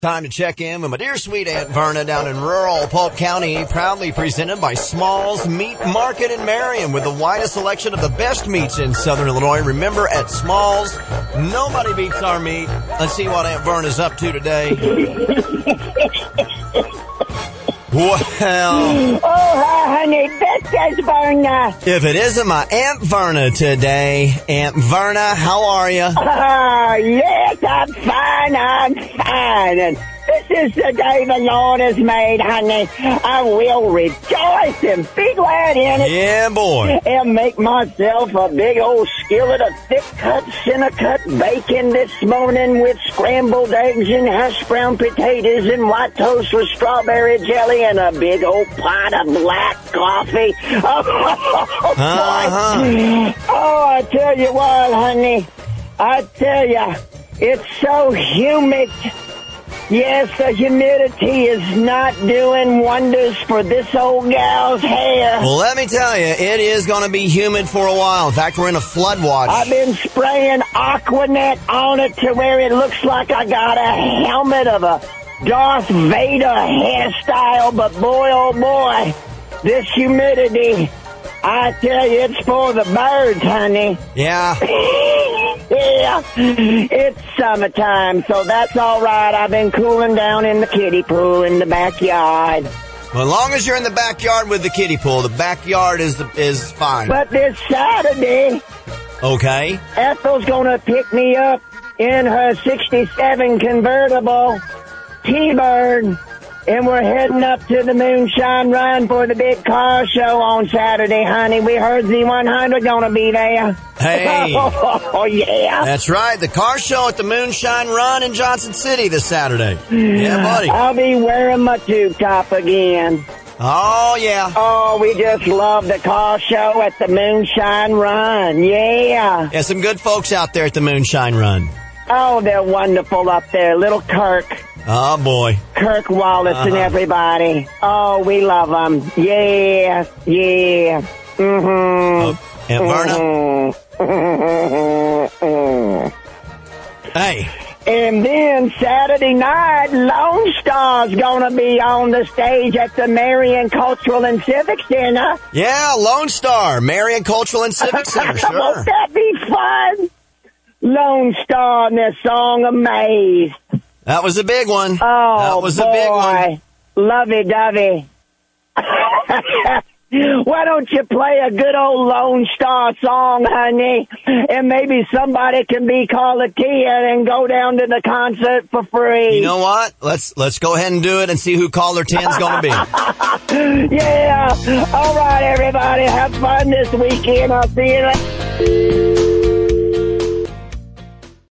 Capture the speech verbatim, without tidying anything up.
Time to check in with my dear sweet Aunt Verna down in rural Polk County, proudly presented by Smalls Meat Market in Marion with the widest selection of the best meats in Southern Illinois. Remember, at Smalls, nobody beats our meat. Let's see what Aunt Verna's up to today. Well, oh, hi, honey, this is Verna. If it isn't my Aunt Verna today, Aunt Verna, how are you? Oh, yes, I'm fine, I'm fine. And this is the day the Lord has made, honey. I will rejoice and be glad in it. Yeah, boy. And make myself a big old skillet of thick-cut, center-cut bacon this morning with scrambled eggs and hash brown potatoes and white toast with strawberry jelly and a big old pot of black coffee. Oh, uh-huh. oh I tell you what, honey. I tell you, it's so humid. Yes, the humidity is not doing wonders for this old gal's hair. Well, let me tell you, it is going to be humid for a while. In fact, we're in a flood watch. I've been spraying Aquanet on it to where it looks like I got a helmet of a Darth Vader hairstyle, but boy, oh boy, this humidity, I tell you, it's for the birds, honey. Yeah. Yeah, it's summertime, so that's all right. I've been cooling down in the kiddie pool in the backyard. Well, as long as you're in the backyard with the kiddie pool, the backyard is is fine. But this Saturday, okay, Ethel's gonna pick me up in her sixty-seven convertible T-Bird, and we're heading up to the Moonshine Run for the big car show on Saturday, honey. We heard Z one hundred gonna be there. Hey. Oh, yeah. That's right. The car show at the Moonshine Run in Johnson City this Saturday. Yeah, buddy. I'll be wearing my tube top again. Oh, yeah. Oh, we just love the car show at the Moonshine Run. Yeah. Yeah, some good folks out there at the Moonshine Run. Oh, they're wonderful up there. Little Kirk. Oh, boy. Kirk Wallace uh-huh. and everybody. Oh, we love them. Yeah, yeah. Mm-hmm. Oh, Aunt Verna? Mm-hmm. Hey. And then Saturday night, Lone Star's gonna be on the stage at the Marion Cultural and Civic Center. Yeah, Lone Star, Marion Cultural and Civic Center, sure. Won't that be fun? Lone Star and their song Amaze. That was a big one. Oh, that was boy. a big one. Lovey-dovey. Why don't you play a good old Lone Star song, honey? And maybe somebody can be called a Tia and go down to the concert for free. You know what? Let's let's go ahead and do it and see who caller ten's going to be. Yeah. All right, everybody. Have fun this weekend. I'll see you later.